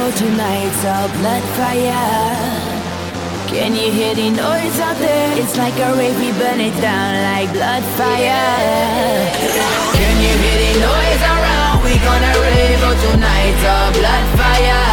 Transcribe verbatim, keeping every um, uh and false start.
oh tonight's a blood fire. Can you hear the noise out there? It's like a rave, we burn it down like blood fire. Can you hear the noise around? We gonna rave, oh tonight's a blood fire.